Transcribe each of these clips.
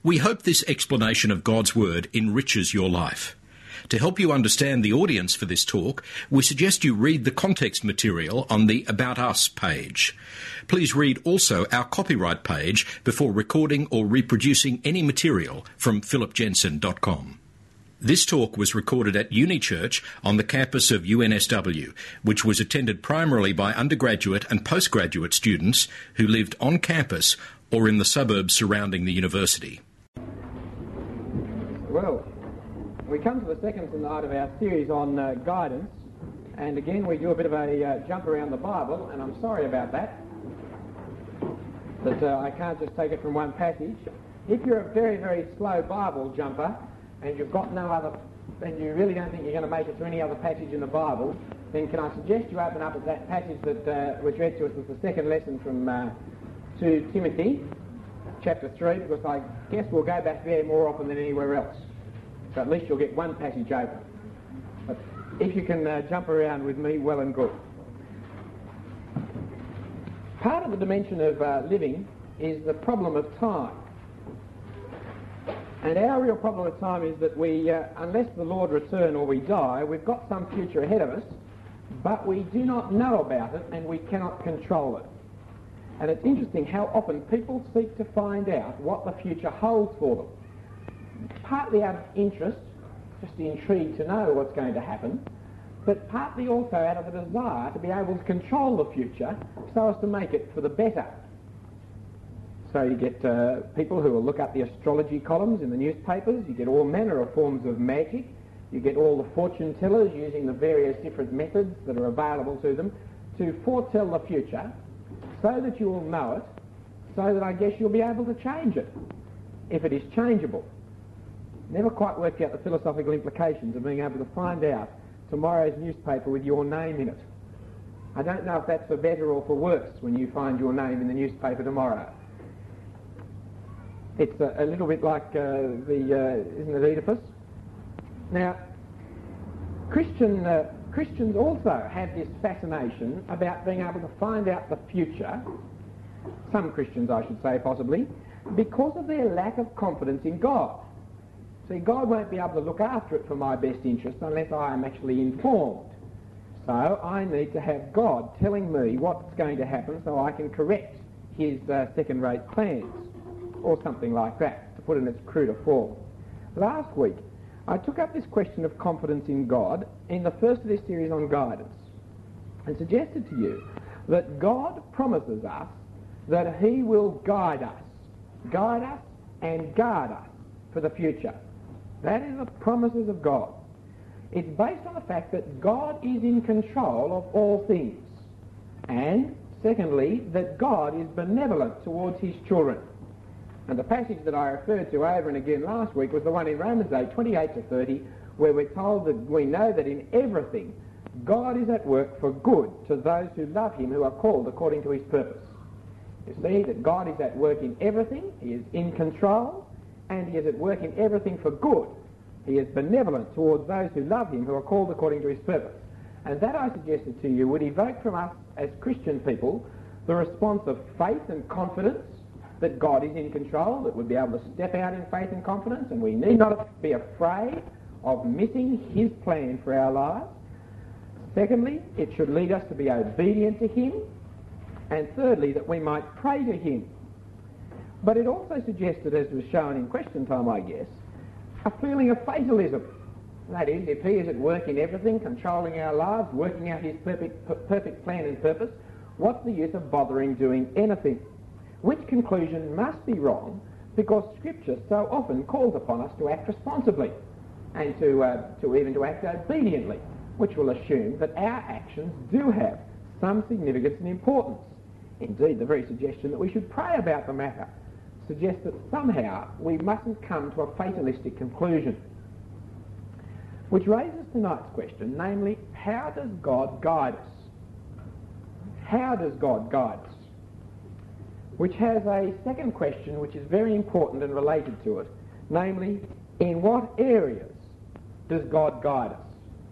We hope this explanation of God's Word enriches your life. To help you understand the audience for this talk, we suggest you read the context material on the About Us page. Please read also our copyright page before recording or reproducing any material from philipjensen.com. This talk was recorded at Uni Church on the campus of UNSW, which was attended primarily by undergraduate and postgraduate students who lived on campus or in the suburbs surrounding the university. Well, we come to the second night of our series on guidance, and again we do a bit of a jump around the Bible, and I'm sorry about that, but I can't just take it from one passage. If you're a very, very slow Bible jumper, and you've got no other, and you really don't think you're going to make it to any other passage in the Bible, then can I suggest you open up at that passage that was read to us as the second lesson from 2 Timothy, chapter 3, because I guess we'll go back there more often than anywhere else. So at least you'll get one passage open. But if you can jump around with me, well and good. Part of the dimension of living is the problem of time. And our real problem with time is that we, unless the Lord return or we die, we've got some future ahead of us, but we do not know about it and we cannot control it. And it's interesting how often people seek to find out what the future holds for them. Partly out of interest, just intrigued to know what's going to happen, but partly also out of a desire to be able to control the future so as to make it for the better. So you get people who will look up the astrology columns in the newspapers, you get all manner of forms of magic, you get all the fortune tellers using the various different methods that are available to them to foretell the future so that you will know it, so that I guess you'll be able to change it, if it is changeable. Never quite worked out the philosophical implications of being able to find out tomorrow's newspaper with your name in it. I don't know if that's for better or for worse when you find your name in the newspaper tomorrow. It's a little bit like isn't it Oedipus? Now, Christians also have this fascination about being able to find out the future, some Christians I should say possibly, because of their lack of confidence in God. See, God won't be able to look after it for my best interest unless I am actually informed. So I need to have God telling me what's going to happen so I can correct his second-rate plans, or something like that, to put it in its cruder form. Last week, I took up this question of confidence in God in the first of this series on guidance, and suggested to you that God promises us that he will guide us and guard us for the future. That is the promises of God. It's based on the fact that God is in control of all things, and secondly, that God is benevolent towards his children. And the passage that I referred to over and again last week was the one in Romans 8, 28 to 30, where we're told that we know that in everything God is at work for good to those who love him, who are called according to his purpose. You see that God is at work in everything, he is in control, and he is at work in everything for good. He is benevolent towards those who love him, who are called according to his purpose. And that, I suggested to you, would evoke from us as Christian people the response of faith and confidence that God is in control, that we'll be able to step out in faith and confidence, and we need not be afraid of missing his plan for our lives. Secondly, it should lead us to be obedient to him. And thirdly, that we might pray to him. But it also suggested, as was shown in question time, I guess, a feeling of fatalism. That is, if he is at work in everything, controlling our lives, working out his perfect plan and purpose, what's the use of bothering doing anything? Which conclusion must be wrong, because Scripture so often calls upon us to act responsibly and to even act obediently, which will assume that our actions do have some significance and importance. Indeed, the very suggestion that we should pray about the matter suggests that somehow we mustn't come to a fatalistic conclusion. Which raises tonight's question, namely, how does God guide us? How does God guide us? Which has a second question which is very important and related to it, namely, in what areas does God guide us?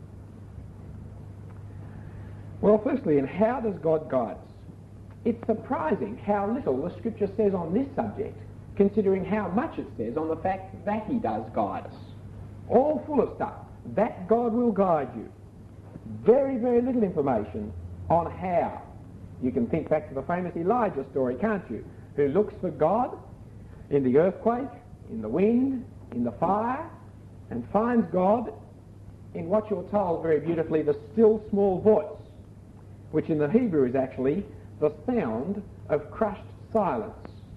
Well, firstly, in how does God guide us? It's surprising how little the Scripture says on this subject considering how much it says on the fact that he does guide us. All full of stuff. That God will guide you. Very, very little information on how. You can think back to the famous Elijah story, can't you? Who looks for God in the earthquake, in the wind, in the fire, and finds God in what you're told very beautifully, the still small voice, which in the Hebrew is actually the sound of crushed silence.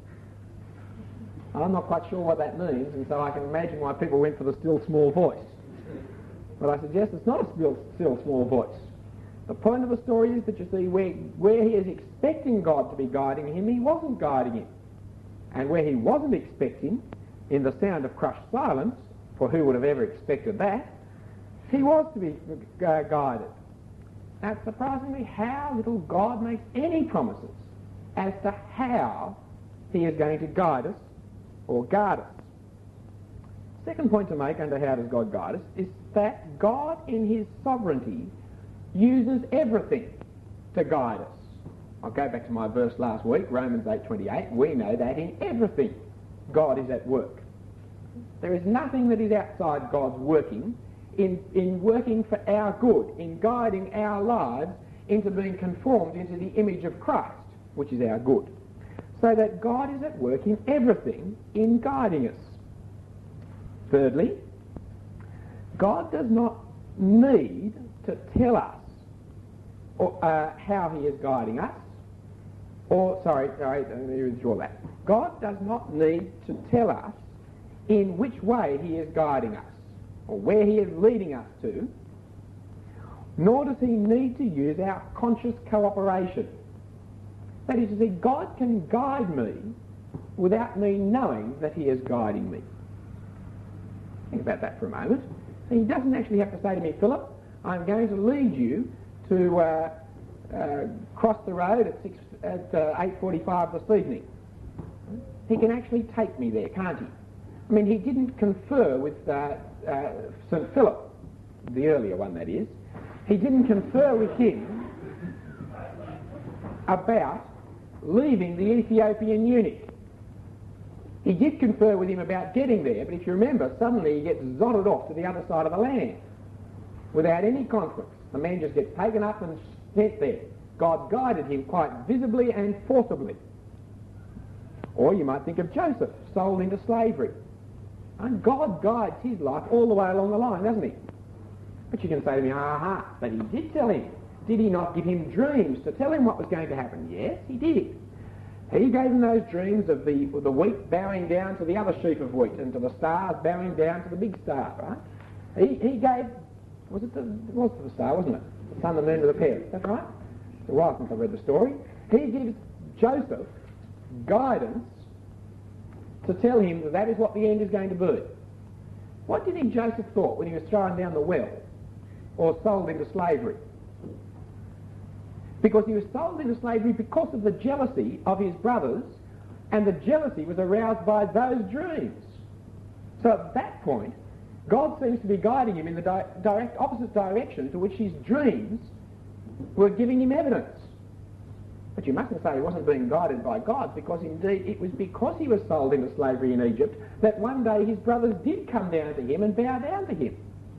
I'm not quite sure what that means, and so I can imagine why people went for the still small voice. But I suggest it's not a still small voice. The point of the story is that you see where he is expecting God to be guiding him, he wasn't guiding him. And where he wasn't expecting, in the sound of crushed silence, for who would have ever expected that, he was to be guided. Now it's surprisingly how little God makes any promises as to how he is going to guide us or guard us. Second point to make under how does God guide us is that God in his sovereignty uses everything to guide us. I'll go back to my verse last week, Romans 8:28. We know that in everything God is at work. There is nothing that is outside God's working in working for our good, in guiding our lives into being conformed into the image of Christ, which is our good. So that God is at work in everything in guiding us. Thirdly, God does not need to tell us how he is guiding us. Let me withdraw that. God does not need to tell us in which way he is guiding us or where he is leading us to, nor does he need to use our conscious cooperation. That is to say, God can guide me without me knowing that he is guiding me. Think about that for a moment. He doesn't actually have to say to me, Philip, I'm going to lead you to cross the road at 8:45 this evening. He can actually take me there, can't he? I mean, he didn't confer with St. Philip, the earlier one that is. He didn't confer with him about leaving the Ethiopian eunuch. He did confer with him about getting there, but if you remember, suddenly he gets zotted off to the other side of the land without any conference. The man just gets taken up and sent there. God guided him quite visibly and forcibly. Or you might think of Joseph, sold into slavery. And God guides his life all the way along the line, doesn't he? But you can say to me, but he did tell him. Did he not give him dreams to tell him what was going to happen? Yes, he did. He gave him those dreams of the wheat bowing down to the other sheaf of wheat and to the stars bowing down to the big star, right? He gave, it was the star, wasn't it? The sun, the moon, to the parents. That's right. It's a while since I read the story. He gives Joseph guidance to tell him that is what the end is going to be. What do you think Joseph thought when he was thrown down the well or sold into slavery? Because he was sold into slavery because of the jealousy of his brothers, and the jealousy was aroused by those dreams. So at that point, God seems to be guiding him in the direct opposite direction to which his dreams were giving him evidence. But you mustn't say he wasn't being guided by God, because indeed it was because he was sold into slavery in Egypt that one day his brothers did come down to him and bow down to him.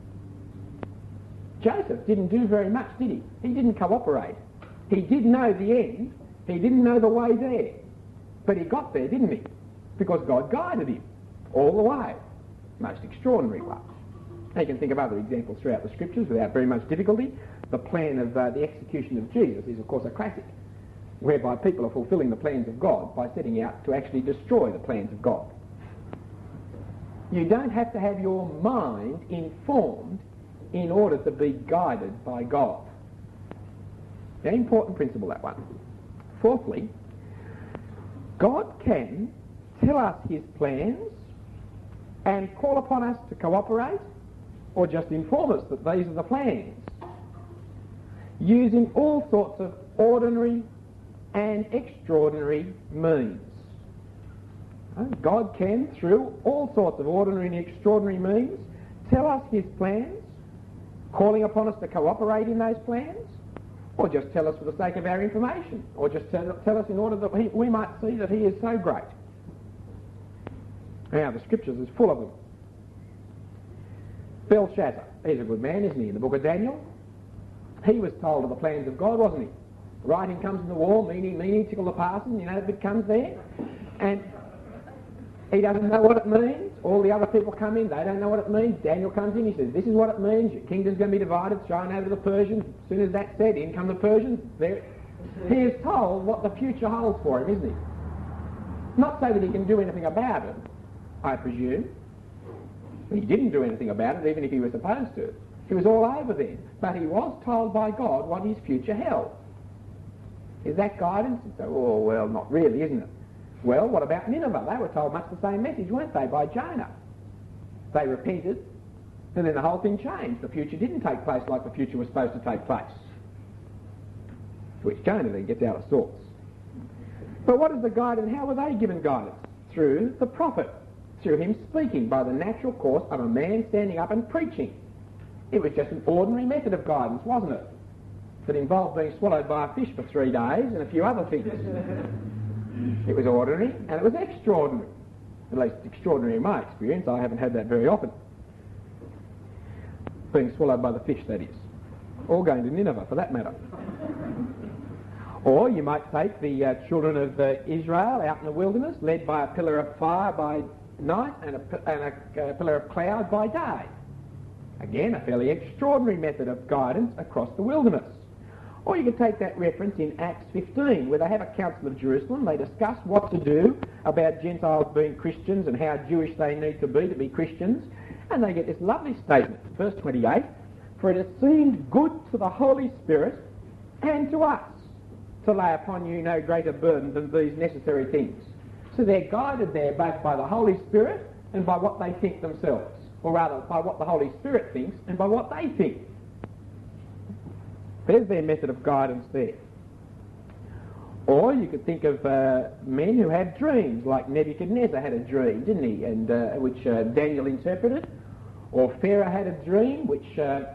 Joseph didn't do very much, did he? He didn't cooperate. He did know the end. He didn't know the way there. But he got there, didn't he? Because God guided him all the way. Most extraordinary one. Now you can think of other examples throughout the Scriptures without very much difficulty. The plan of the execution of Jesus is, of course, a classic, whereby people are fulfilling the plans of God by setting out to actually destroy the plans of God. You don't have to have your mind informed in order to be guided by God. Very important principle, that one. Fourthly, God can tell us his plans and call upon us to cooperate, or just inform us that these are the plans, using all sorts of ordinary and extraordinary means. God can, through all sorts of ordinary and extraordinary means, tell us his plans, calling upon us to cooperate in those plans, or just tell us for the sake of our information, or just tell us in order that we might see that he is so great. Now, the Scriptures is full of them. Belshazzar, he's a good man, isn't he, in the book of Daniel? He was told of the plans of God, wasn't he? Writing comes in the wall, meanie, tickle the parson, you know, the bit comes there. And he doesn't know what it means. All the other people come in, they don't know what it means. Daniel comes in, he says, this is what it means, your kingdom's going to be divided, thrown over to the Persians. As soon as that's said, in come the Persians. There, he is told what the future holds for him, isn't he? Not so that he can do anything about it, I presume. He didn't do anything about it, even if he was supposed to. He was all over then. But he was told by God what his future held. Is that guidance? Oh, well, not really, isn't it? Well, what about Nineveh? They were told much the same message, weren't they, by Jonah? They repented, and then the whole thing changed. The future didn't take place like the future was supposed to take place. Which Jonah then gets out of sorts. But what is the guidance? How were they given guidance? Through the prophet. Through him speaking by the natural course of a man standing up and preaching. It was just an ordinary method of guidance, wasn't it? That involved being swallowed by a fish for 3 days and a few other things. It was ordinary and it was extraordinary. At least extraordinary in my experience. I haven't had that very often. Being swallowed by the fish, that is. Or going to Nineveh, for that matter. Or you might take the children of Israel out in the wilderness, led by a pillar of fire by night and a pillar of cloud by day. Again, a fairly extraordinary method of guidance across the wilderness. Or you could take that reference in Acts 15, where they have a council of Jerusalem. They discuss what to do about Gentiles being Christians and how Jewish they need to be Christians. And they get this lovely statement, verse 28, for it has seemed good to the Holy Spirit and to us to lay upon you no greater burden than these necessary things. So they're guided there both by the Holy Spirit and by what they think themselves. Or rather, by what the Holy Spirit thinks and by what they think. There's their method of guidance there. Or you could think of men who had dreams, like Nebuchadnezzar had a dream, didn't he? And which Daniel interpreted. Or Pharaoh had a dream, which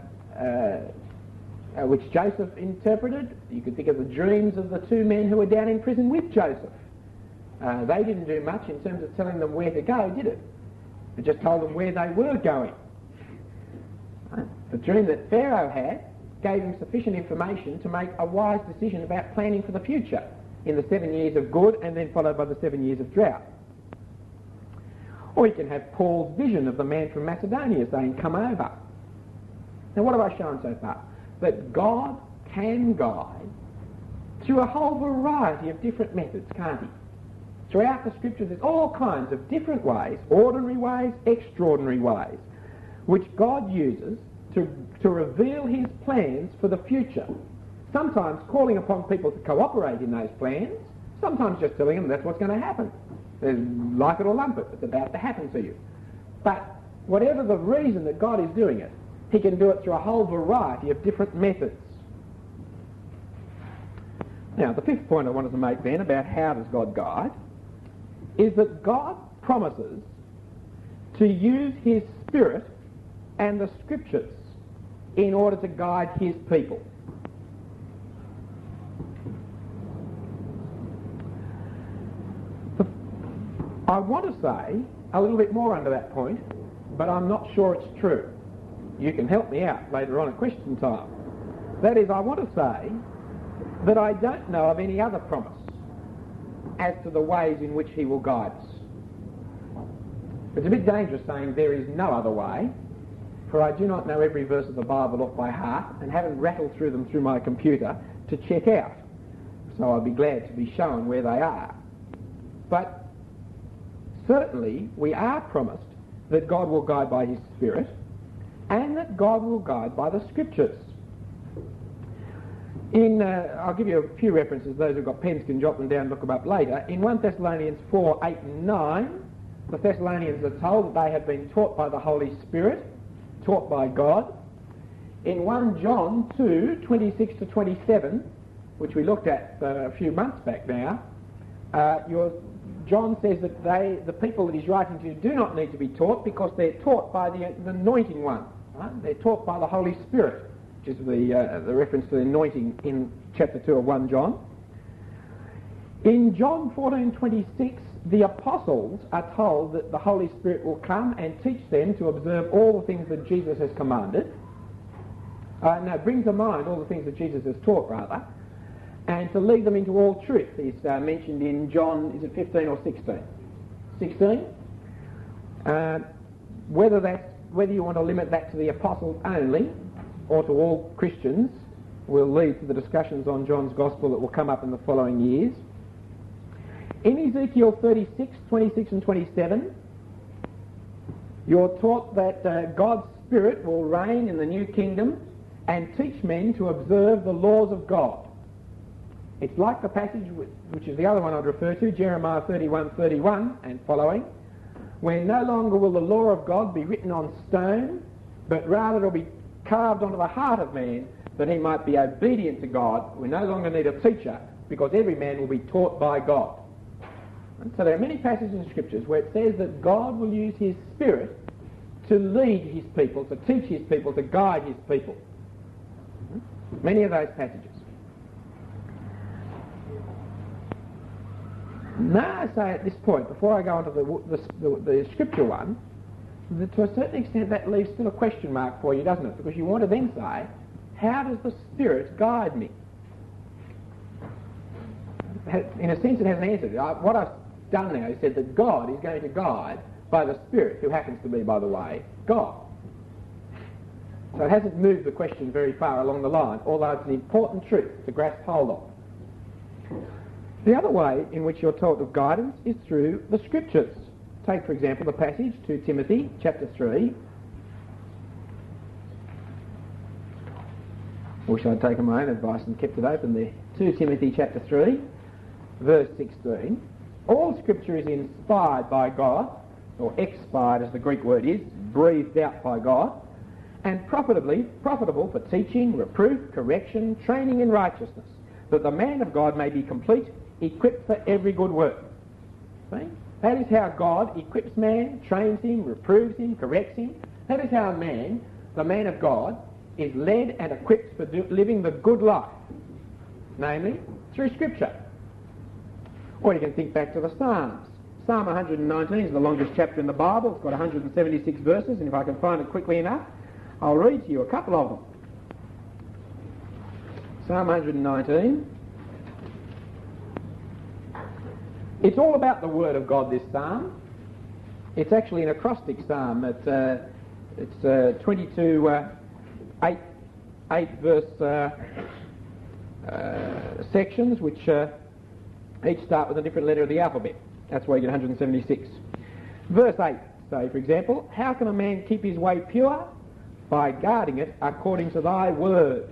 Joseph interpreted. You could think of the dreams of the two men who were down in prison with Joseph. They didn't do much in terms of telling them where to go, did it? It just told them where they were going. The dream that Pharaoh had gave him sufficient information to make a wise decision about planning for the future in the 7 years of good and then followed by the 7 years of drought. Or you can have Paul's vision of the man from Macedonia saying, come over. Now what have I shown so far? That God can guide through a whole variety of different methods, can't he? Throughout the Scriptures there's all kinds of different ways, ordinary ways, extraordinary ways, which God uses to reveal his plans for the future. Sometimes calling upon people to cooperate in those plans, sometimes just telling them that's what's going to happen. There's like it or lump it, it's about to happen to you. But whatever the reason that God is doing it, he can do it through a whole variety of different methods. Now, the fifth point I wanted to make then about how does God guide is that God promises to use his Spirit and the Scriptures in order to guide his people. I want to say a little bit more under that point, but I'm not sure it's true. You can help me out later on at question time. That is, I want to say that I don't know of any other promise as to the ways in which he will guide us. It's a bit dangerous saying there is no other way, for I do not know every verse of the Bible off by heart and haven't rattled through them through my computer to check out. So I'll be glad to be shown where they are. But certainly we are promised that God will guide by his Spirit and that God will guide by the Scriptures. I'll give you a few references. Those who've got pens can jot them down and look them up later. In 1 Thessalonians 4, 8 and 9, the Thessalonians are told that they have been taught by the Holy Spirit, taught by God. In 1 John 2, 26 to 27, which we looked at a few months back now, John says that the people that he's writing to do not need to be taught because they're taught by the anointing one. Right? They're taught by the Holy Spirit, which is the reference to the anointing in chapter 2 of 1 John. In John 14:26, the apostles are told that the Holy Spirit will come and teach them to observe all the things that Jesus has commanded. Bring to mind all the things that Jesus has taught, rather, and to lead them into all truth. It's mentioned in John, is it 15 or 16? 16? Whether you want to limit that to the apostles only or to all Christians will lead to the discussions on John's Gospel that will come up in the following years. In Ezekiel 36, 26 and 27, you're taught that God's Spirit will reign in the new kingdom and teach men to observe the laws of God. It's like the passage, which is the other one I'd refer to, Jeremiah 31:31 and following, where no longer will the law of God be written on stone, but rather it will be carved onto the heart of man, that he might be obedient to God. We no longer need a teacher, because every man will be taught by God. And so there are many passages in Scriptures where it says that God will use his Spirit to lead his people, to teach his people, to guide his people. Many of those passages. Now I say at this point, before I go on to the Scripture one, that to a certain extent that leaves still a question mark for you, doesn't it? Because you want to then say, how does the Spirit guide me? In a sense it hasn't answered. What I've done now is said that God is going to guide by the Spirit, who happens to be, by the way, God. So it hasn't moved the question very far along the line, although it's an important truth to grasp hold of. The other way in which you're taught of guidance is through the Scriptures. Take, for example, the passage 2 Timothy chapter 3. I wish I'd taken my own advice and kept it open there. 2 Timothy chapter 3, verse 16. All Scripture is inspired by God, or expired as the Greek word is, breathed out by God, and profitable for teaching, reproof, correction, training in righteousness, that the man of God may be complete, equipped for every good work. See? That is how God equips man, trains him, reproves him, corrects him. That is how man, the man of God, is led and equipped for living the good life, namely through Scripture. Or you can think back to the Psalms. Psalm 119 is the longest chapter in the Bible. It's got 176 verses, and if I can find it quickly enough, I'll read to you a couple of them. Psalm 119. It's all about the Word of God, this psalm. It's actually an acrostic psalm. It's 22, 8 verse sections, which each start with a different letter of the alphabet. That's why you get 176. Verse 8, say, for example, how can a man keep his way pure? By guarding it according to thy word.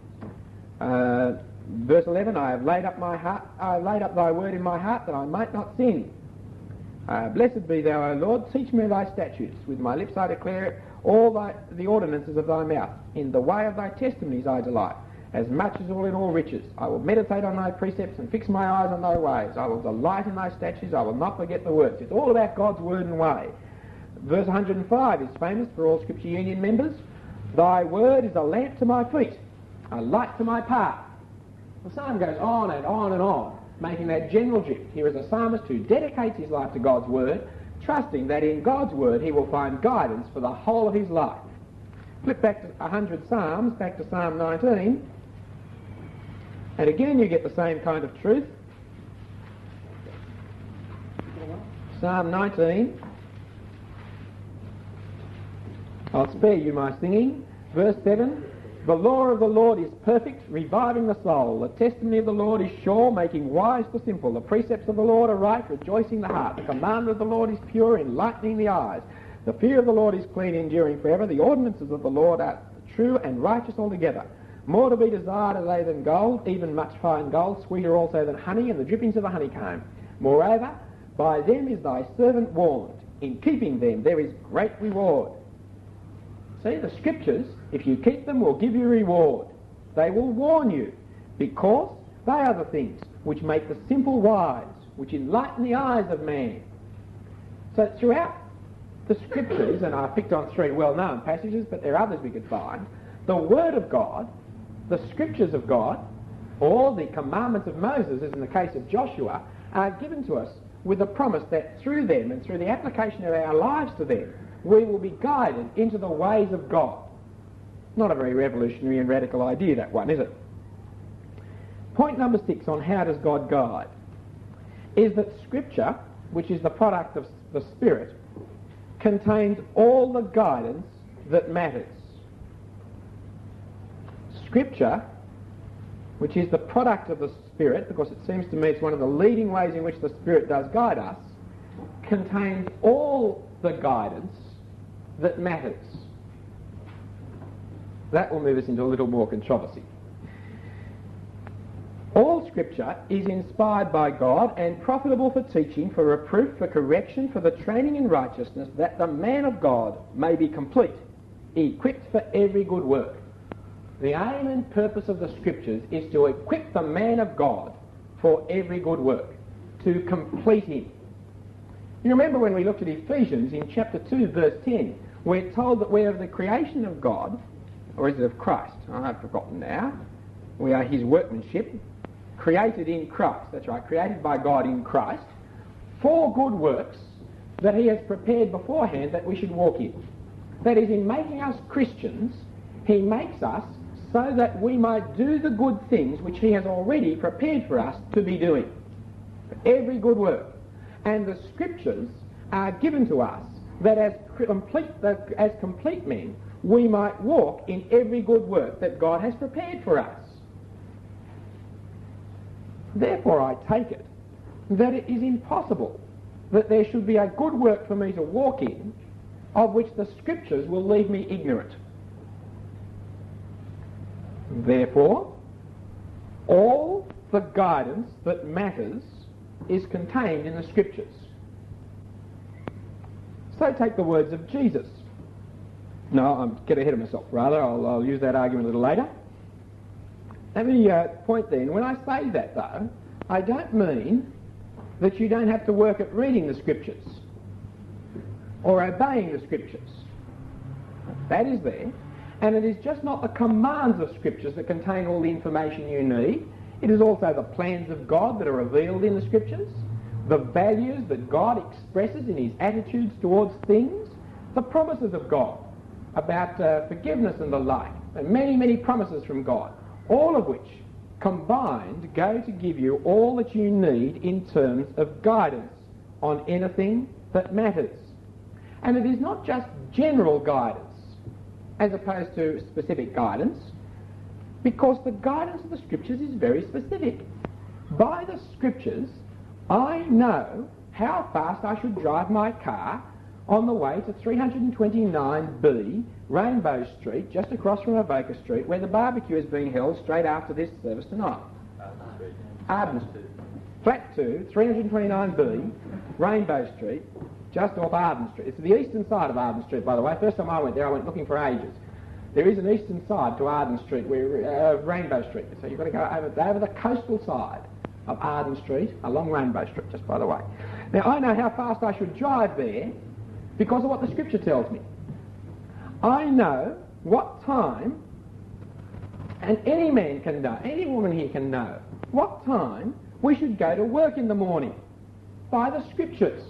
Verse 11, I have laid up thy word in my heart that I might not sin. Blessed be thou, O Lord, teach me thy statutes. With my lips I declare all the ordinances of thy mouth. In the way of thy testimonies I delight, as much as all in all riches. I will meditate on thy precepts and fix my eyes on thy ways. I will delight in thy statutes. I will not forget the words. It's all about God's word and way. Verse 105 is famous for all Scripture Union members. Thy word is a lamp to my feet, a light to my path. The psalm goes on and on and on, making that general drift. Here is a psalmist who dedicates his life to God's word, trusting that in God's word he will find guidance for the whole of his life. Flip back to 100 Psalms, back to Psalm 19, and again you get the same kind of truth. Psalm 19. I'll spare you my singing. Verse 7. The law of the Lord is perfect, reviving the soul. The testimony of the Lord is sure, making wise the simple. The precepts of the Lord are right, rejoicing the heart. The commandment of the Lord is pure, enlightening the eyes. The fear of the Lord is clean, enduring forever. The ordinances of the Lord are true and righteous altogether. More to be desired are they than gold, even much fine gold, sweeter also than honey and the drippings of the honeycomb. Moreover, by them is thy servant warned. In keeping them there is great reward. See, the Scriptures, if you keep them, will give you reward. They will warn you, because they are the things which make the simple wise, which enlighten the eyes of man. So throughout the Scriptures, and I've picked on 3 well-known passages, but there are others we could find, the Word of God, the Scriptures of God, or the commandments of Moses, as in the case of Joshua, are given to us with the promise that through them and through the application of our lives to them, we will be guided into the ways of God. Not a very revolutionary and radical idea, that one, is it? Point number 6 on how does God guide is that Scripture, which is the product of the Spirit, contains all the guidance that matters. Scripture, which is the product of the Spirit, because it seems to me it's one of the leading ways in which the Spirit does guide us, contains all the guidance that matters. That will move us into a little more controversy. All Scripture is inspired by God and profitable for teaching, for reproof, for correction, for the training in righteousness, that the man of God may be complete, equipped for every good work. The aim and purpose of the Scriptures is to equip the man of God for every good work, to complete him. You remember when we looked at Ephesians in chapter 2, verse 10, we're told that we are the creation of God, or is it of Christ? I've forgotten now. We are his workmanship, created in Christ. That's right, created by God in Christ, for good works that he has prepared beforehand that we should walk in. That is, in making us Christians, he makes us so that we might do the good things which he has already prepared for us to be doing. Every good work. And the Scriptures are given to us that as complete men, we might walk in every good work that God has prepared for us. Therefore, I take it that it is impossible that there should be a good work for me to walk in of which the Scriptures will leave me ignorant. Therefore, all the guidance that matters is contained in the Scriptures. So take the words of Jesus. No, I'm get ahead of myself, rather. I'll use that argument a little later. Let me point then, when I say that though, I don't mean that you don't have to work at reading the Scriptures or obeying the Scriptures. That is there. And it is just not the commands of Scriptures that contain all the information you need. It is also the plans of God that are revealed in the Scriptures, the values that God expresses in his attitudes towards things, the promises of God about forgiveness and the like, and many, many promises from God, all of which combined go to give you all that you need in terms of guidance on anything that matters. And it is not just general guidance as opposed to specific guidance, because the guidance of the Scriptures is very specific. By the Scriptures, I know how fast I should drive my car on the way to 329B Rainbow Street, just across from Avoca Street, where the barbecue is being held straight after this service tonight. Arden Street. Flat 2, 329B, Rainbow Street, just off Arden Street. It's the eastern side of Arden Street, by the way. First time I went there, I went looking for ages. There is an eastern side to Arden Street, where Rainbow Street. So you've got to go over the coastal side of Arden Street, along Rainbow Street, just by the way. Now, I know how fast I should drive there because of what the Scripture tells me. I know what time, and any man can know, any woman here can know, what time we should go to work in the morning by the Scriptures.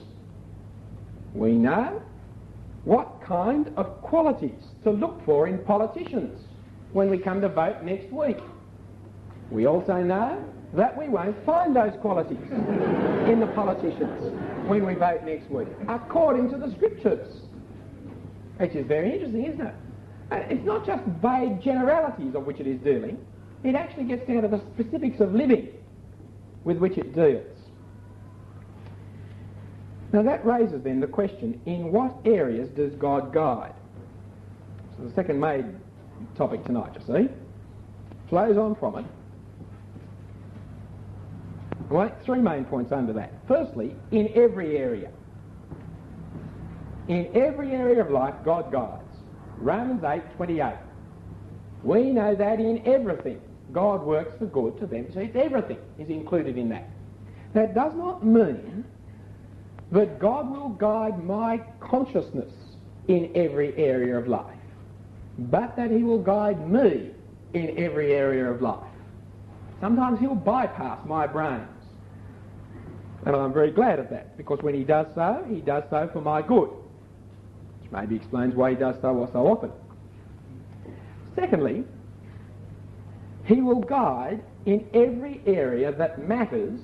We know what kind of qualities to look for in politicians when we come to vote next week. We also know that we won't find those qualities in the politicians when we vote next week, according to the Scriptures. Which is very interesting, isn't it? It's not just vague generalities of which it is dealing. It actually gets down to the specifics of living with which it deals. Now that raises then the question, in what areas does God guide? So the second main topic tonight, you see, flows on from it. Right, 3 main points under that. Firstly, in every area. In every area of life, God guides. Romans 8:28. We know that in everything, God works for good to them. So it's everything is included in that. That does not mean that God will guide my consciousness in every area of life, but that he will guide me in every area of life. Sometimes he'll bypass my brains And I'm very glad of that, because when he does so for my good. Which maybe explains why he does so often. Secondly, he will guide in every area that matters.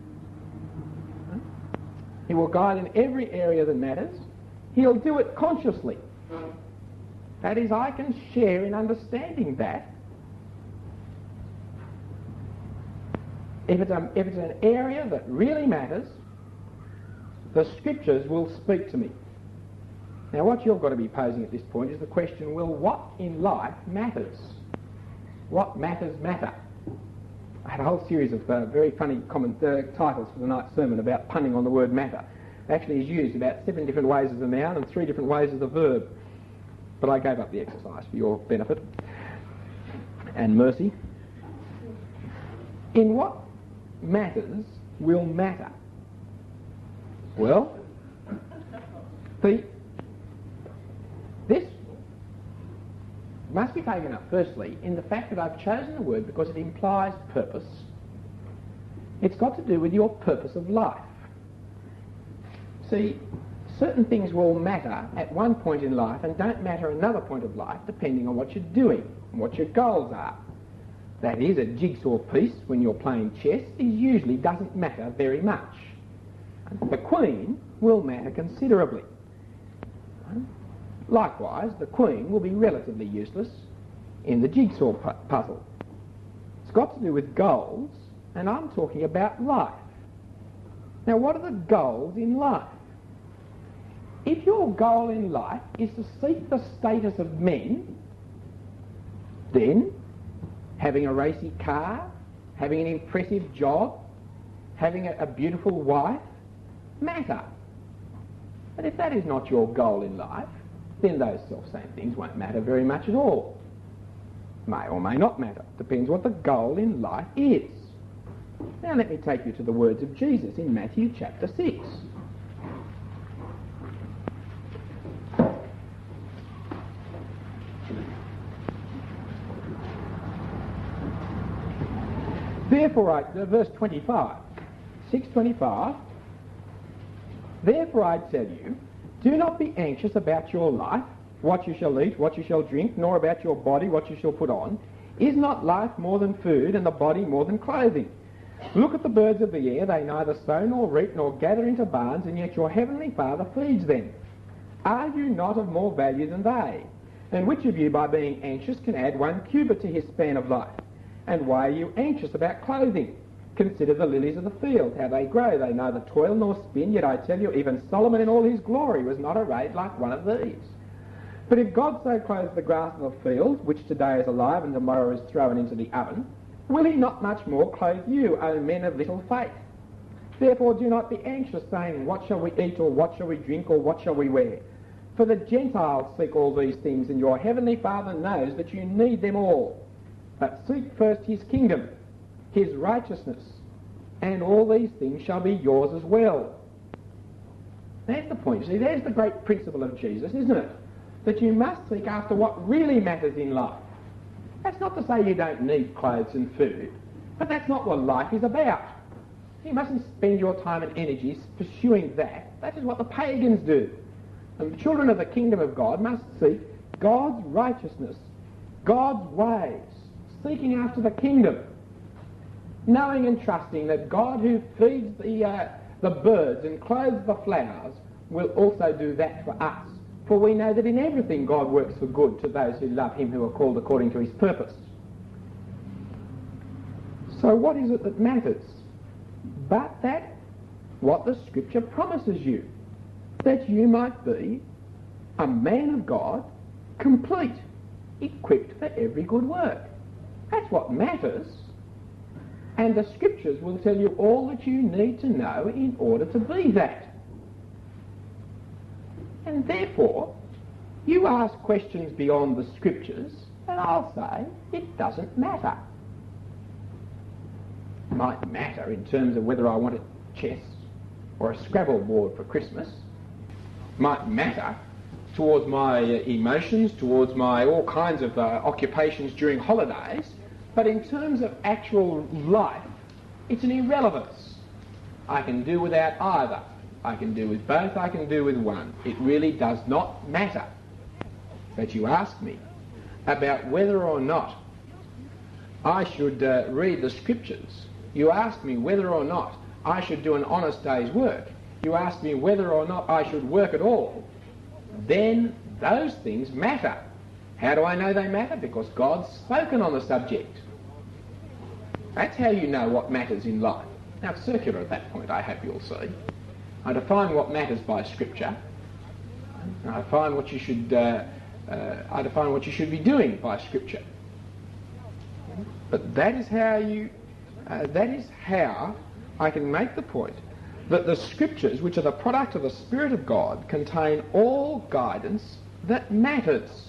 He will guide in every area that matters. He'll do it consciously. That is, I can share in understanding that. If it's an area that really matters, the Scriptures will speak to me. Now, what you've got to be posing at this point is the question, well, what in life matters? What matters matter? I had a whole series of very funny titles for the night's sermon about punning on the word matter. It actually is used about 7 different ways as a noun and 3 different ways as a verb. But I gave up the exercise for your benefit and mercy. In what matters will matter? Well, this must be taken up firstly in the fact that I've chosen the word because it implies purpose. It's got to do with your purpose of life. See, certain things will matter at one point in life and don't matter at another point of life depending on what you're doing and what your goals are. That is, a jigsaw piece when you're playing chess usually doesn't matter very much. The queen will matter considerably. Likewise, the queen will be relatively useless in the jigsaw puzzle. It's got to do with goals, and I'm talking about life. Now, what are the goals in life? If your goal in life is to seek the status of men, then having a racy car, having an impressive job, having a beautiful wife matter. But if that is not your goal in life, then those self-same things won't matter very much at all. May or may not matter. Depends what the goal in life is. Now let me take you to the words of Jesus in Matthew chapter 6. Therefore, verse 25, 6:25, therefore I tell you, do not be anxious about your life, what you shall eat, what you shall drink, nor about your body, what you shall put on. Is not life more than food, and the body more than clothing? Look at the birds of the air, they neither sow nor reap nor gather into barns, and yet your heavenly Father feeds them. Are you not of more value than they? And which of you, by being anxious, can add 1 cubit to his span of life? And why are you anxious about clothing? Consider the lilies of the field, how they grow. They neither toil nor spin, yet I tell you, even Solomon in all his glory was not arrayed like one of these. But if God so clothes the grass of the field, which today is alive and tomorrow is thrown into the oven, will he not much more clothe you, O men of little faith? Therefore do not be anxious, saying, what shall we eat, or what shall we drink, or what shall we wear? For the Gentiles seek all these things, and your heavenly Father knows that you need them all. But seek first his kingdom, his righteousness, and all these things shall be yours as well. There's the point. See, there's the great principle of Jesus, isn't it? That you must seek after what really matters in life. That's not to say you don't need clothes and food, but that's not what life is about. You mustn't spend your time and energies pursuing that. That is what the pagans do. And the children of the kingdom of God must seek God's righteousness, God's ways, seeking after the kingdom, knowing and trusting that God who feeds the birds and clothes the flowers will also do that for us. For we know that in everything God works for good to those who love him, who are called according to his purpose. So what is it that matters? But that what the Scripture promises you, that you might be a man of God, complete, equipped for every good work. That's what matters. And the Scriptures will tell you all that you need to know in order to be that. And therefore, you ask questions beyond the Scriptures, and I'll say it doesn't matter. It might matter in terms of whether I want a chess or a Scrabble board for Christmas. It might matter towards my emotions, towards my all kinds of occupations during holidays, but in terms of actual life, it's an irrelevance. I can do without either. I can do with both, I can do with one. It really does not matter. But you ask me about whether or not I should read the scriptures. You ask me whether or not I should do an honest day's work. You ask me whether or not I should work at all. Then those things matter. How do I know they matter? Because God's spoken on the subject. That's how you know what matters in life. Now it's circular at that point, I hope you'll see. I define what matters by Scripture. I define what you should be doing by Scripture. But that is how I can make the point that the Scriptures, which are the product of the Spirit of God, contain all guidance that matters.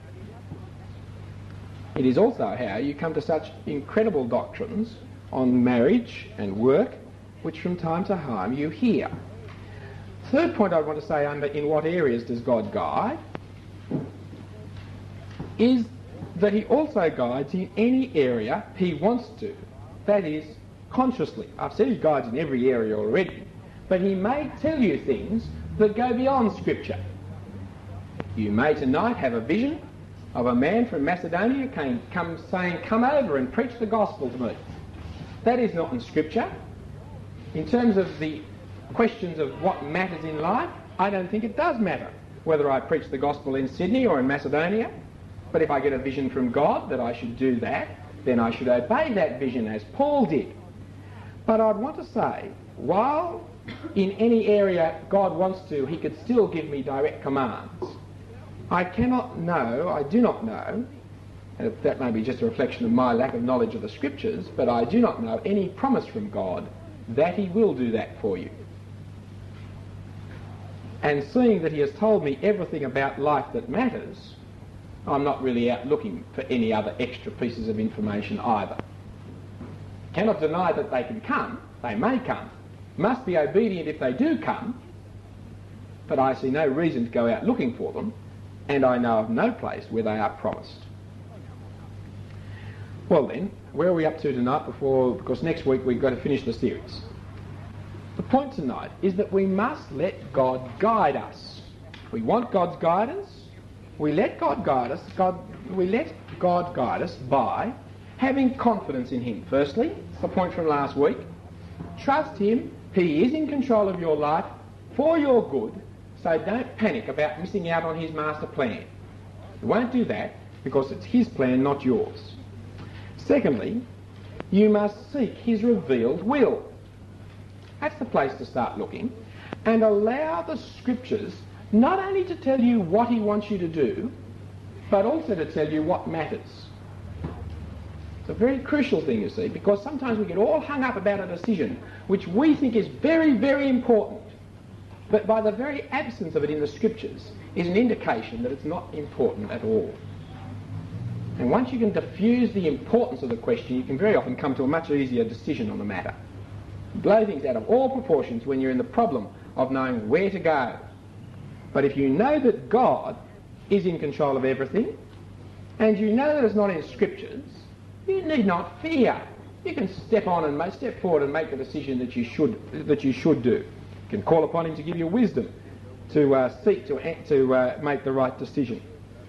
It is also how you come to such incredible doctrines on marriage and work, which from time to time you hear. Third point I want to say under in what areas does God guide is that he also guides in any area he wants to. That is, consciously. I've said he guides in every area already, but he may tell you things that go beyond Scripture. You may tonight have a vision of a man from Macedonia saying, come over and preach the gospel to me. That is not in Scripture. In terms of the questions of what matters in life, I don't think it does matter whether I preach the gospel in Sydney or in Macedonia. But if I get a vision from God that I should do that, then I should obey that vision as Paul did. But I'd want to say, while in any area God wants to, he could still give me direct commands, I do not know, and that may be just a reflection of my lack of knowledge of the Scriptures, but I do not know any promise from God that he will do that for you. And seeing that he has told me everything about life that matters, I'm not really out looking for any other extra pieces of information either. Cannot deny that they can come, they may come, must be obedient if they do come, but I see no reason to go out looking for them, and I know of no place where they are promised. Well then, where are we up to tonight because next week we've got to finish the series. The point tonight is that we must let God guide us. We want God's guidance. We let God guide us. We let God guide us by having confidence in him. Firstly, the point from last week, trust him. He is in control of your life for your good, so don't panic about missing out on his master plan. You won't do that because it's his plan, not yours. Secondly, you must seek his revealed will. That's the place to start looking, and allow the Scriptures not only to tell you what he wants you to do, but also to tell you what matters. It's a very crucial thing, you see, because sometimes we get all hung up about a decision which we think is very, very important, but by the very absence of it in the Scriptures is an indication that it's not important at all. And once you can diffuse the importance of the question, you can very often come to a much easier decision on the matter. Blow things out of all proportions when you're in the problem of knowing where to go. But if you know that God is in control of everything, and you know that it's not in Scriptures, you need not fear. You can step forward and make the decision that you should do. You can call upon him to give you wisdom to seek to make the right decision.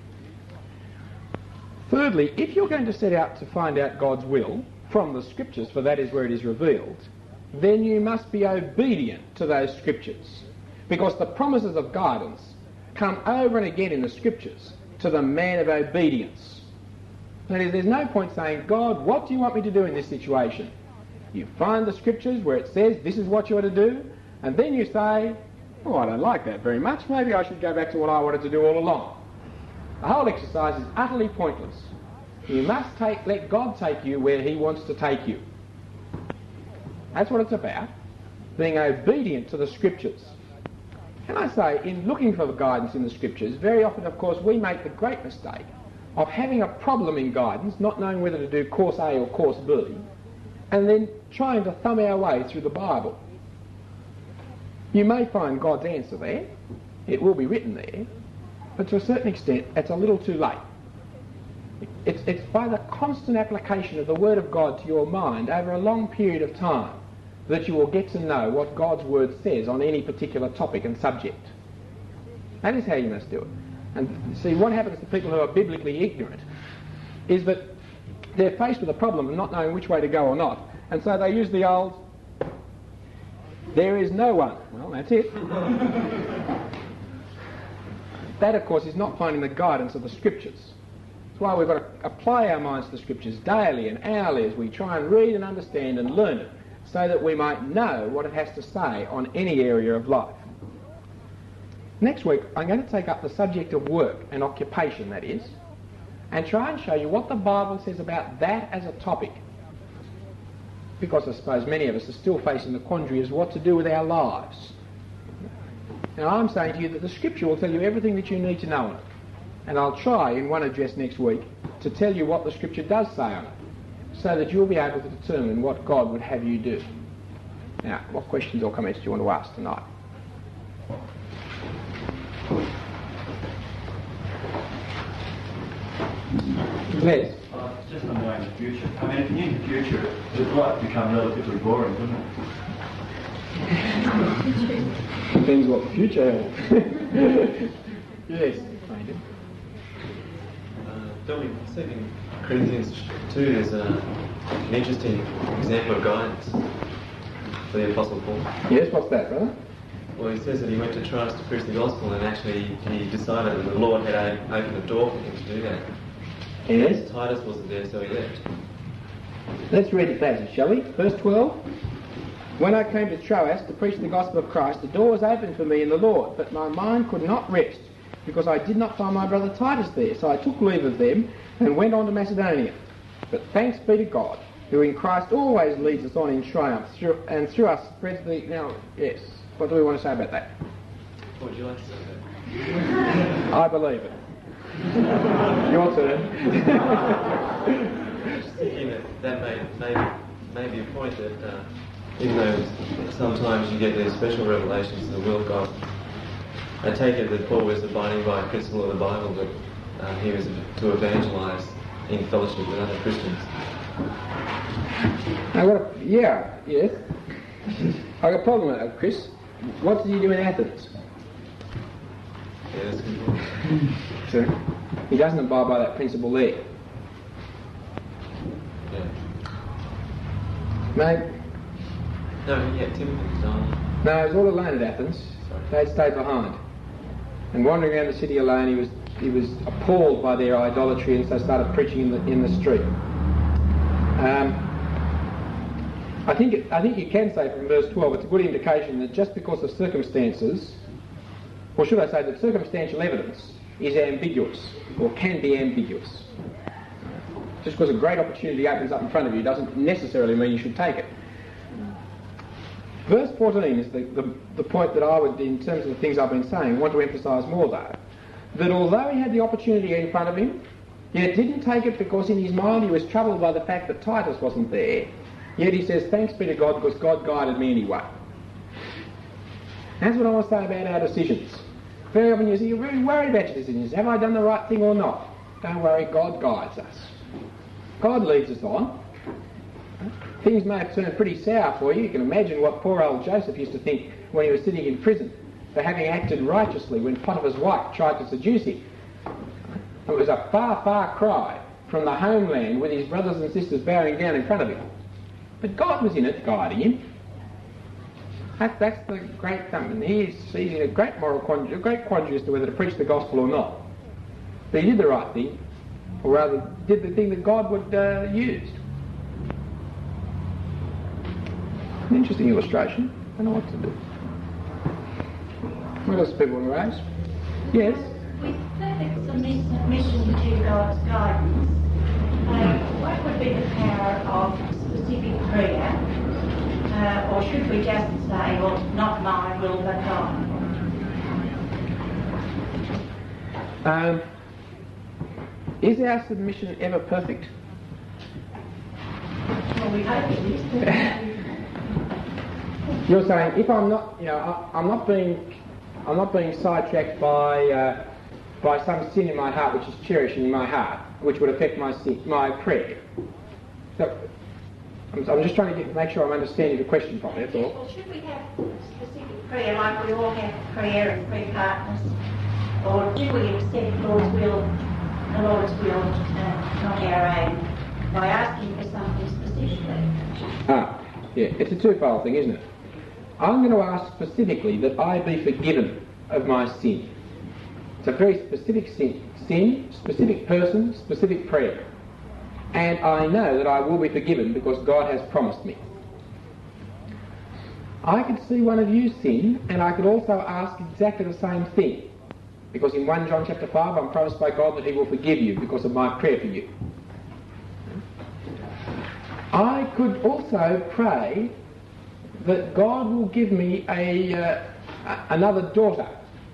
Thirdly, if you're going to set out to find out God's will from the Scriptures, for that is where it is revealed, then you must be obedient to those Scriptures, because the promises of guidance come over and again in the Scriptures to the man of obedience. That is, there's no point saying, God, what do you want me to do in this situation? You find the Scriptures where it says this is what you ought to do, and then you say, oh, I don't like that very much, maybe I should go back to what I wanted to do all along. The whole exercise is utterly pointless. You must let God take you where he wants to take you. That's what it's about, being obedient to the Scriptures. Can I say, in looking for the guidance in the Scriptures, very often, of course, we make the great mistake of having a problem in guidance, not knowing whether to do course A or course B, and then trying to thumb our way through the Bible. You may find God's answer there. It will be written there. But to a certain extent, it's a little too late. It's by the constant application of the Word of God to your mind over a long period of time that you will get to know what God's Word says on any particular topic and subject. That is how you must do it. And see, what happens to people who are biblically ignorant is that they're faced with a problem of not knowing which way to go or not, and so they use the old, there is no one. Well, that's it. That, of course, is not finding the guidance of the Scriptures. That's why we've got to apply our minds to the Scriptures daily and hourly as we try and read and understand and learn it, so that we might know what it has to say on any area of life. Next week, I'm going to take up the subject of work and occupation, that is, and try and show you what the Bible says about that as a topic. Because I suppose many of us are still facing the quandary as what to do with our lives. Now, I'm saying to you that the Scripture will tell you everything that you need to know on it. And I'll try in one address next week to tell you what the Scripture does say on it, so that you'll be able to determine what God would have you do. Now, what questions or comments do you want to ask tonight? Les? Just on knowing the future. I mean, if you knew the future, it might become relatively boring, wouldn't it? Depends what the future holds. Yes. Dominic, I think in Corinthians 2 there's an interesting example of guidance for the Apostle Paul. Yes, what's that, brother? Well, he says that he went to Troas to preach the gospel, and actually he decided that the Lord had opened a door for him to do that. Yes. Titus wasn't there, so he left. Let's read the passage, shall we? Verse 12. When I came to Troas to preach the gospel of Christ, the door was opened for me in the Lord, but my mind could not rest, because I did not find my brother Titus there. So I took leave of them and went on to Macedonia. But thanks be to God, who in Christ always leads us on in triumph, and through us spreads the... Now, yes, what do we want to say about that? What would you like to say about that? I believe it. Your turn. Just thinking that may be a point that even though sometimes you get these special revelations of the will of God, I take it that Paul was abiding by a principle of the Bible that he was to evangelise in fellowship with other Christians. Yes. I got a problem with that, Chris. What did he do in Athens? Yeah, that's a good point. So, he doesn't abide by that principle there. Yeah. Mate? No, yeah, Timothy was on. No, he was all alone at Athens. Sorry. They'd stayed behind. And wandering around the city alone, he was appalled by their idolatry, and so started preaching in the street. I think you can say from verse 12, it's a good indication that just because of circumstances, or should I say that circumstantial evidence is ambiguous, or can be ambiguous. Just because a great opportunity opens up in front of you doesn't necessarily mean you should take it. Verse 14 is the point that I would, in terms of the things I've been saying, want to emphasise more though. That although he had the opportunity in front of him, yet didn't take it because in his mind he was troubled by the fact that Titus wasn't there. Yet he says, thanks be to God because God guided me anyway. That's what I want to say about our decisions. Very often you see, you're very worried about your decisions. Have I done the right thing or not? Don't worry, God guides us. God leads us on. Things may have turned pretty sour for you. You can imagine what poor old Joseph used to think when he was sitting in prison for having acted righteously when Potiphar's wife tried to seduce him. It was a far, far cry from the homeland with his brothers and sisters bowing down in front of him. But God was in it, guiding him. That's the great thing. He's in a great moral quandary, a great quandary as to whether to preach the gospel or not. But he did the right thing, or rather did the thing that God would use. An interesting illustration. I don't know what to do. What else do people want to raise? Yes? With perfect submission to God's guidance, what would be the power of specific prayer? Or should we just say, well, not my will, but God? Is our submission ever perfect? Well, we hope it is. You're saying if I'm not, I'm not being sidetracked by some sin in my heart which is cherishing in my heart, which would affect my prayer. So, I'm just trying to make sure I'm understanding the question properly, that's all. Well, should we have specific prayer like we all have prayer and pre-partners? Or do we accept the Lord's will, not our own, by asking for something specifically? Yeah, it's a twofold thing, isn't it? I'm going to ask specifically that I be forgiven of my sin. It's a very specific sin, specific person, specific prayer. And I know that I will be forgiven because God has promised me. I could see one of you sin, and I could also ask exactly the same thing. Because in 1 John chapter 5, I'm promised by God that he will forgive you because of my prayer for you. I could also pray that God will give me another daughter.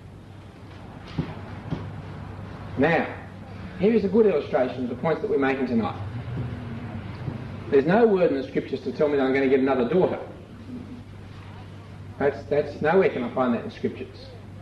Now, here is a good illustration of the points that we're making tonight. There's no word in the scriptures to tell me that I'm going to get another daughter. That's nowhere can I find that in the scriptures.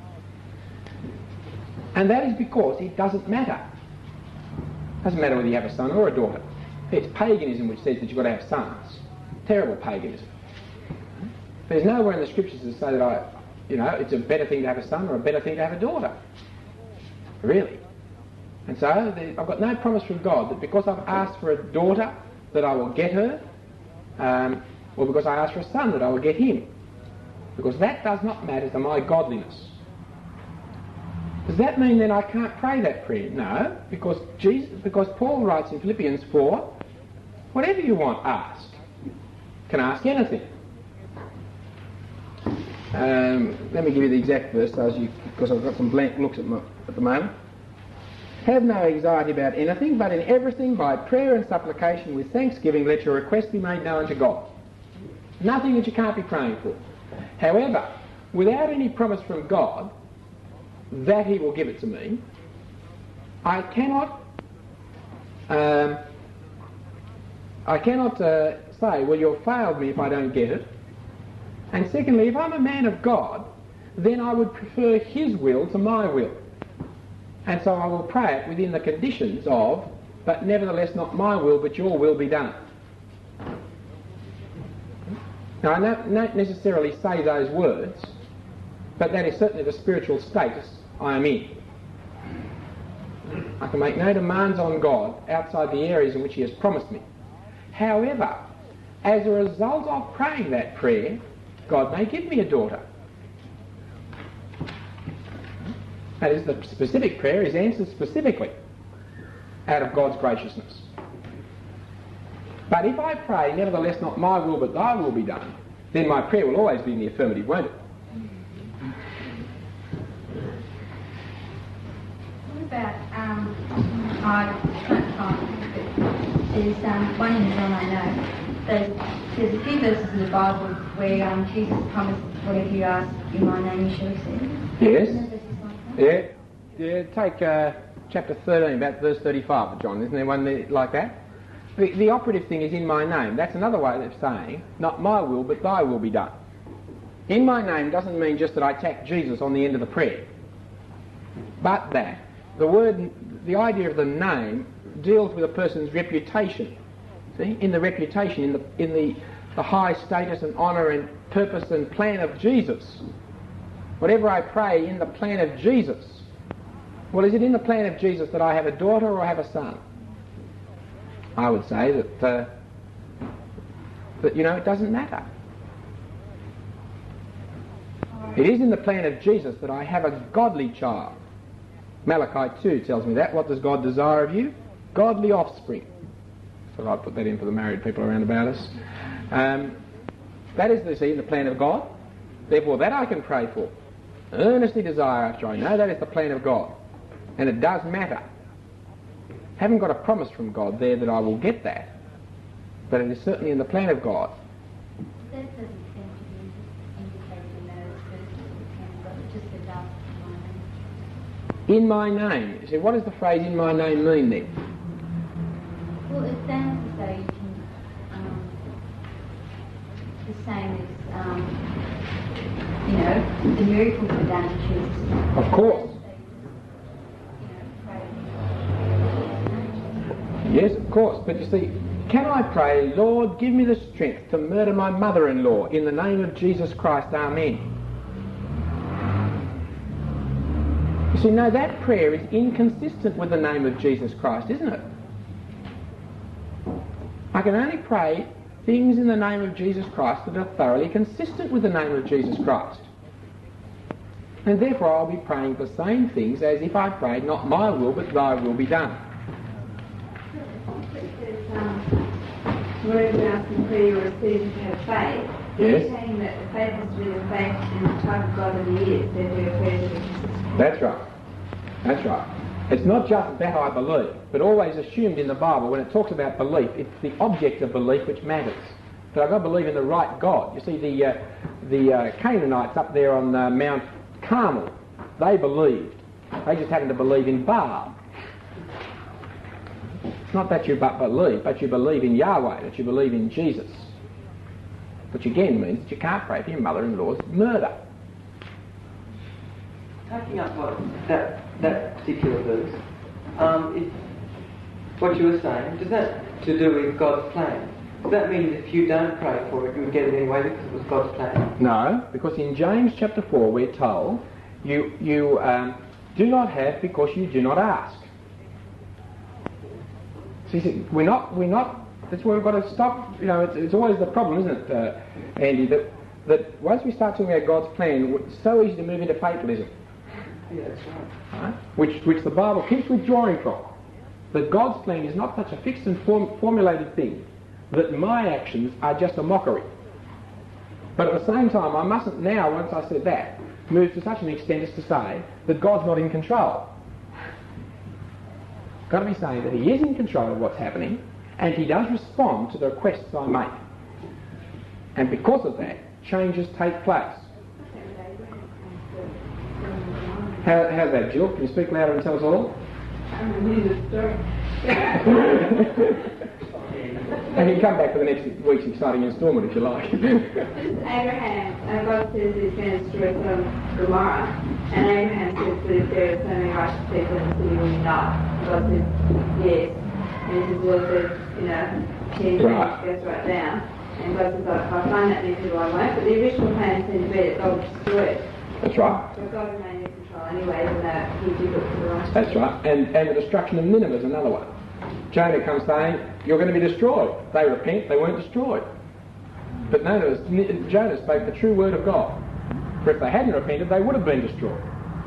And that is because it doesn't matter. It doesn't matter whether you have a son or a daughter. It's paganism which says that you've got to have sons. Terrible paganism. There's nowhere in the scriptures to say that it's a better thing to have a son or a better thing to have a daughter. Really. And so I've got no promise from God that because I've asked for a daughter that I will get her, or because I ask for a son that I will get him. Because that does not matter to my godliness. Does that mean then I can't pray that prayer? No, because Paul writes in Philippians 4, whatever you want, ask. You can ask anything. Let me give you the exact verse, because I've got some blank looks at the moment. Have no anxiety about anything, but in everything by prayer and supplication with thanksgiving let your request be made known to God. Nothing that you can't be praying for. However, without any promise from God that he will give it to me, I cannot say, well, you've failed me if I don't get it. And secondly, if I'm a man of God, then I would prefer his will to my will. And so I will pray it within the conditions of, but nevertheless not my will, but your will be done. Now, I don't necessarily say those words, but that is certainly the spiritual status I am in. I can make no demands on God outside the areas in which he has promised me. However, as a result of praying that prayer, God may give me a daughter. That is, the specific prayer is answered specifically out of God's graciousness. But if I pray, nevertheless not my will but thy will be done, then my prayer will always be in the affirmative, won't it? What about, I can't find it, there's one in John I know. There's a few verses in the Bible where Jesus promised, whatever you ask in my name you shall receive. Yes. Yeah. Take chapter 13, about verse 35 of John. Isn't there one there like that? The operative thing is in my name. That's another way of saying, not my will, but thy will be done. In my name doesn't mean just that I tack Jesus on the end of the prayer, but that the idea of the name deals with a person's reputation. See, in the reputation, in the high status and honour and purpose and plan of Jesus. Whatever I pray in the plan of Jesus. Well, is it in the plan of Jesus that I have a daughter or I have a son? I would say that it doesn't matter. It is in the plan of Jesus that I have a godly child. Malachi 2 tells me that. What does God desire of you? Godly offspring. So I'll put that in for the married people around about us. That is, in the plan of God. Therefore, that I can pray for. Earnestly desire after I know that is the plan of God. And it does matter. Haven't got a promise from God there that I will get that. But it is certainly in the plan of God. That doesn't seem to be indicated in those verses, but it just says after my name. In my name. You see, what does the phrase in my name mean then? Well, it sounds as though you can, the same as, the miracles were done in Jesus. Of course. Yes, of course. But you see, Can I pray, Lord, give me the strength to murder my mother-in-law in the name of Jesus Christ, amen? You see, no, that prayer is inconsistent with the name of Jesus Christ, isn't it? I can only pray things in the name of Jesus Christ that are thoroughly consistent with the name of Jesus Christ. And therefore I'll be praying the same things as if I prayed, not my will, but thy will be done. Wherever you ask in prayer, you receive to have faith. Yes. You're saying that the faith has to do with faith in the type of God that He is, that your prayers are consistent. That's right. That's right. It's not just that I believe, but always assumed in the Bible when it talks about belief, it's the object of belief which matters. So I've got to believe in the right God. You see, the Canaanites up there on Mount Carmel, they believed. They just happened to believe in Baal. It's not that you believe, but you believe in Yahweh, that you believe in Jesus. Which again means that you can't pray for your mother-in-law's murder. Taking up that particular verse, what you were saying, does that to do with God's plan? Does that mean that if you don't pray for it, you would get it anyway because it was God's plan? No, because in James chapter 4 we're told you do not have because you do not ask. See, we're not. That's where we've got to stop. You know, it's always the problem, isn't it, Andy? That once we start talking about God's plan, it's so easy to move into fatalism. Yeah, that's right. Which the Bible keeps withdrawing from. That God's plan is not such a fixed and formulated thing that my actions are just a mockery. But at the same time, I mustn't now, once I said that, move to such an extent as to say that God's not in control. Got to be saying that He is in control of what's happening, and He does respond to the requests I make. And because of that, changes take place. How's that, Jill? Can you speak louder and tell us all? And you can come back for the next week's exciting instalment if you like. Abraham, God says He's going to destroy Sodom and Gomorrah, and Abraham says that if there are so many righteous people in the city, will you not? God says yes, and His Lord says, Right. goes right down, and God says, if I find that many people, I won't. But the original plan seemed to be that God would destroy it. That's right. So God remained in control anyway, even though He did look for the righteous. That's right. And the destruction of Nineveh is another one. Jonah comes saying, you're going to be destroyed. They repent, they weren't destroyed. But Jonah spoke the true word of God. For if they hadn't repented, they would have been destroyed.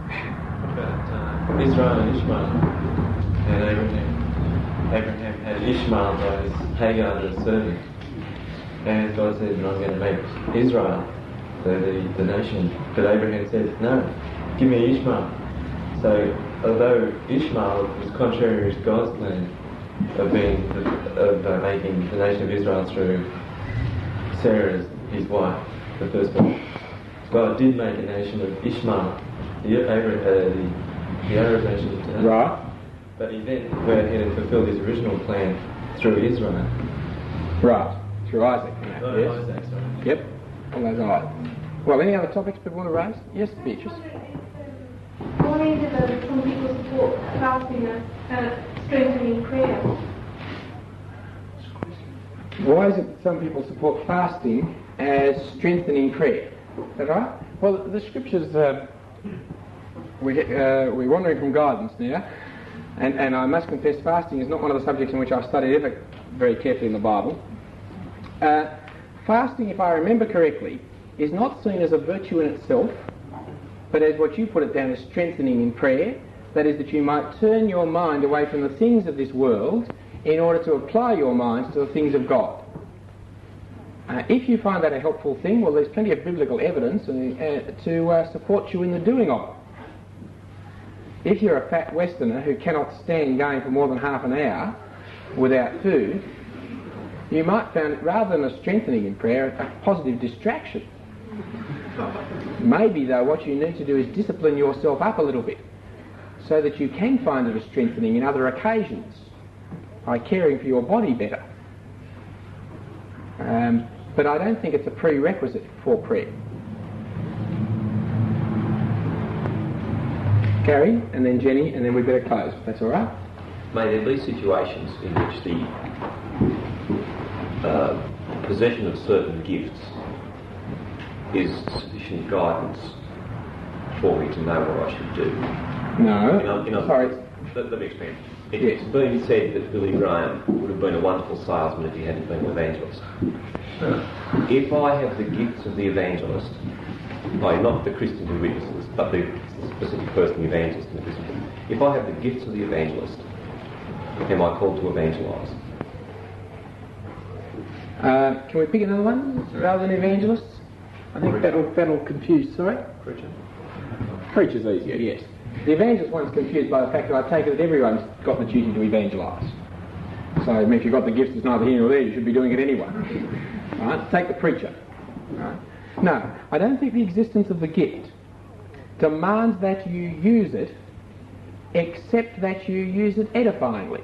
But Israel and Ishmael and Abraham. Abraham had Ishmael by Hagar, the servant. And God said, I'm going to make Israel the nation. But Abraham said, no, give me Ishmael. So although Ishmael was contrary to God's plan of making the nation of Israel through Sarah as his wife, the firstborn, God did make a nation of Ishmael, the Arab nation. Right. But He then went ahead and fulfilled His original plan through Israel. Right. Through Isaac. Yes. Isaac, sorry. Yep. All those eyes. Well, any other topics people want to raise? Yes, Beatrice. Why is it that some people support fasting as strengthening prayer? Why is it that some people support fasting as strengthening prayer? Is that right? Well, the scriptures, we're wandering from guidance now, and I must confess fasting is not one of the subjects in which I've studied ever very carefully in the Bible. Fasting, if I remember correctly, is not seen as a virtue in itself, but as what you put it down as strengthening in prayer. That is, that you might turn your mind away from the things of this world in order to apply your minds to the things of God. If you find that a helpful thing, well, there's plenty of biblical evidence to support you in the doing of it. If you're a fat Westerner who cannot stand going for more than half an hour without food, you might find it, rather than a strengthening in prayer, a positive distraction. Maybe, though, what you need to do is discipline yourself up a little bit so that you can find it a strengthening in other occasions by caring for your body better. But I don't think it's a prerequisite for prayer. Gary, and then Jenny, and then we better close. That's all right? May there be situations in which possession of certain gifts is sufficient guidance for me to know what I should do. No. Sorry. Let me explain. It's been said that Billy Graham would have been a wonderful salesman if he hadn't been an evangelist. If I have the gifts of the evangelist, not the Christian who witnesses, but the specific person, the evangelist in the Christian, if I have the gifts of the evangelist, am I called to evangelise? Can we pick another one rather than evangelists? I think that'll confuse. Sorry? Preacher's easier, yes. The evangelist one's confused by the fact that I take it that everyone's got the duty to evangelise. So I mean, if you've got the gifts, it's neither here nor there, you should be doing it anyway. Right? Take the preacher. Right? No, I don't think the existence of the gift demands that you use it, except that you use it edifyingly.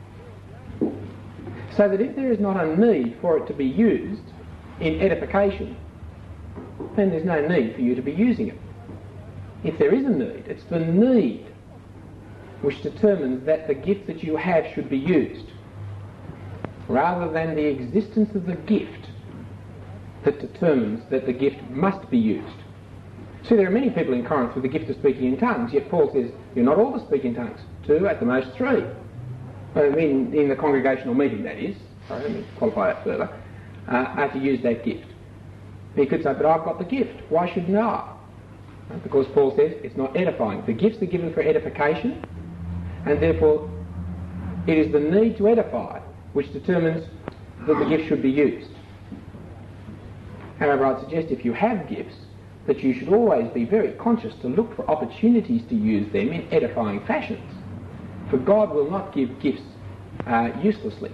So that if there is not a need for it to be used in edification, then there's no need for you to be using it. If there is a need, it's the need which determines that the gift that you have should be used, rather than the existence of the gift that determines that the gift must be used. See, there are many people in Corinth with the gift of speaking in tongues, yet Paul says, you're not all to speak in tongues. 2, at the most 3. In the congregational meeting, that is. Sorry, let me qualify that further. Are to use that gift. He could say, but I've got the gift. Why shouldn't I? Because Paul says it's not edifying. The gifts are given for edification, and therefore it is the need to edify which determines that the gift should be used. However, I'd suggest if you have gifts, that you should always be very conscious to look for opportunities to use them in edifying fashions. For God will not give gifts uselessly.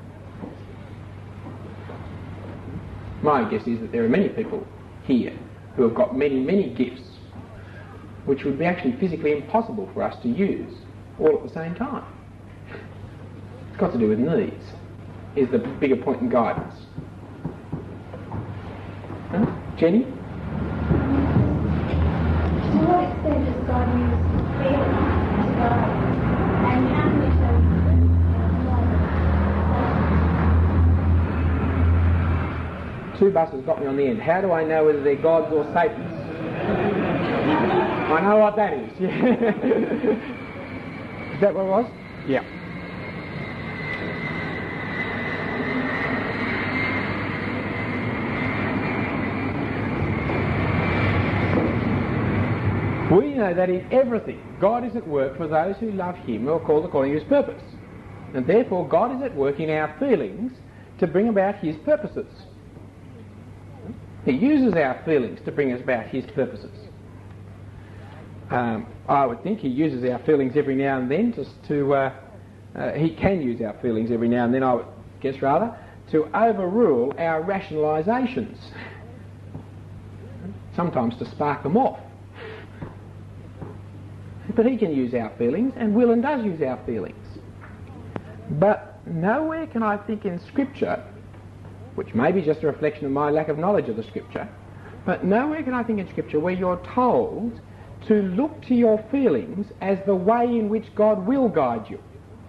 My guess is that there are many people here who have got many, many gifts which would be actually physically impossible for us to use all at the same time. It's got to do with needs, is the bigger point in guidance. Jenny? To what extent does God use feeling as well? And how can we show 2 buses got me on the end. How do I know whether they're gods or Satans? I know what that is. Is that what it was? Yeah. We know that in everything, God is at work for those who love Him who are called according to His purpose. And therefore God is at work in our feelings to bring about His purposes. He uses our feelings to bring us about His purposes. I would think He uses our feelings every now and then He can use our feelings every now and then, I would guess rather, to overrule our rationalisations. Sometimes to spark them off. But He can use our feelings, and will and does use our feelings. But nowhere can I think in Scripture, which may be just a reflection of my lack of knowledge of the Scripture, but nowhere can I think in Scripture where you're told to look to your feelings as the way in which God will guide you.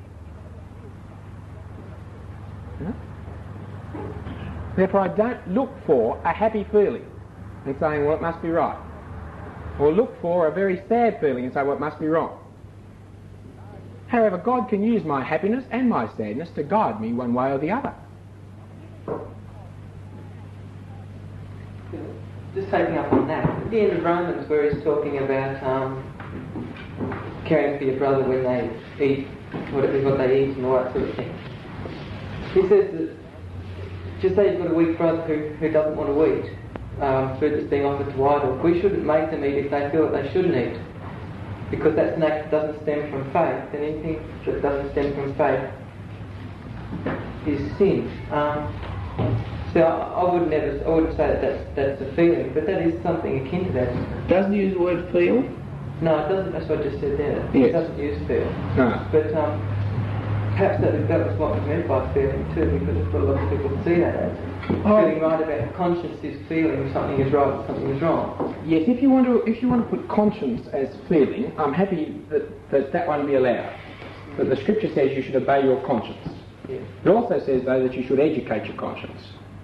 Therefore I don't look for a happy feeling and saying, well, it must be right. Or look for a very sad feeling and say, well, it must be wrong. However, God can use my happiness and my sadness to guide me one way or the other. Just taking up on that, at the end of Romans where he's talking about caring for your brother when they eat, what they eat and all that sort of thing. He says that, just say you've got a weak brother who doesn't want to eat food that's being offered to idols, we shouldn't make them eat if they feel that they shouldn't eat, because that's an act that doesn't stem from faith, and anything that doesn't stem from faith is sin. So I wouldn't say that that's a feeling, but that is something akin to that. Doesn't use the word feel? No, it doesn't. That's what I just said there. Yes. It doesn't use feel. No. But perhaps that was what was meant by feeling too, because that's what a lot of people see that as. Feeling right about conscience is feeling something is right and something is wrong. Yes, if you want to put conscience as feeling, I'm happy that one be allowed. But the Scripture says you should obey your conscience. Yeah. It also says, though, that you should educate your conscience.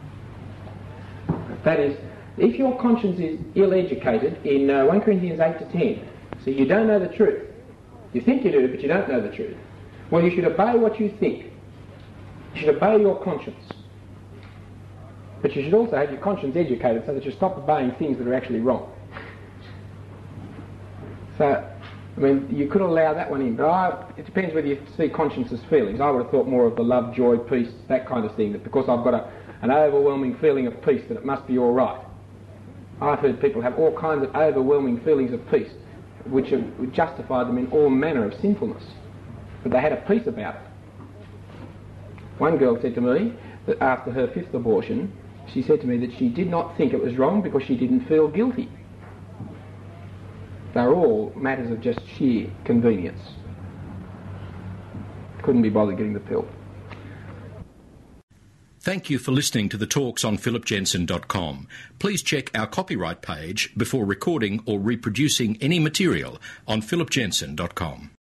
That is, if your conscience is ill-educated, in 1 Corinthians 8 to 10, so you don't know the truth. You think you do, but you don't know the truth. Well, you should obey what you think. You should obey your conscience. But you should also have your conscience educated so that you stop obeying things that are actually wrong. So, I mean, you could allow that one in, but it depends whether you see conscience as feelings. I would have thought more of the love, joy, peace, that kind of thing, that because I've got an overwhelming feeling of peace, that it must be all right. I've heard people have all kinds of overwhelming feelings of peace, which have justified them in all manner of sinfulness. But they had a peace about it. One girl said to me that after her 5th abortion, she said to me that she did not think it was wrong because she didn't feel guilty. They're all matters of just sheer convenience. Couldn't be bothered getting the pill. Thank you for listening to the talks on philipjensen.com. Please check our copyright page before recording or reproducing any material on philipjensen.com.